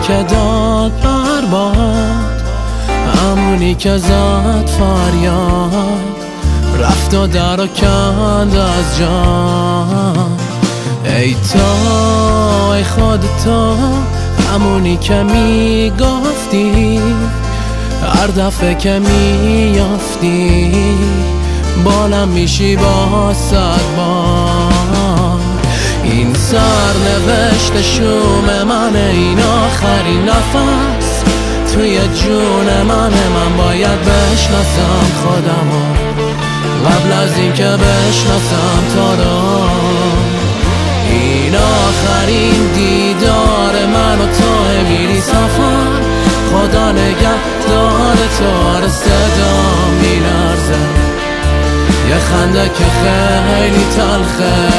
که داد برباد، همونی که زد فریاد، رفت و در رو کند از جان. ای تو ای خود تو، همونی که میگفتی هر دفعه که میافتی بالم میشی با صد بار. این سرنوشت شوم منه، این آخرین نفس توی جون منه. من باید بشناسم خودمو قبل از این که بشناسم تو رو. این آخرین دیدار من و تو، میری سفر خدا نگهدار تو. آره صدام میلرزه، یه خنده که خیلی تلخه.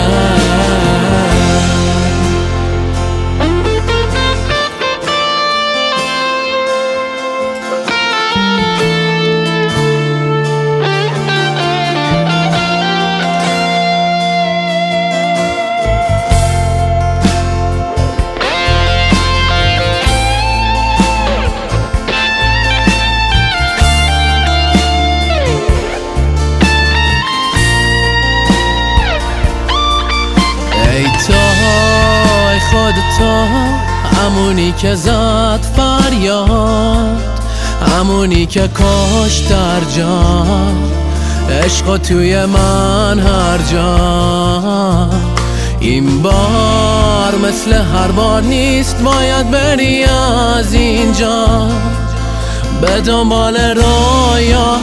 ای خود تو، همونی که زد فریاد، همونی که کشت در جان عشق توی من هر جا. این بار مثل هر بار نیست، باید بری از اینجا به دنبال رویاهات،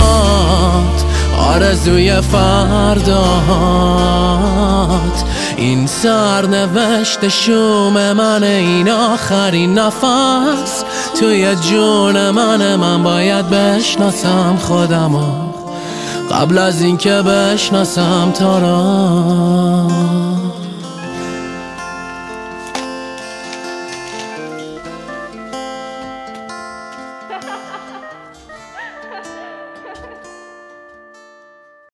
آرزوی فرداهات. این سرنوشت شوم منه، این آخرین نفس توی جون منه. من باید بشناسم خودمو قبل از این که بشناسم تو رو.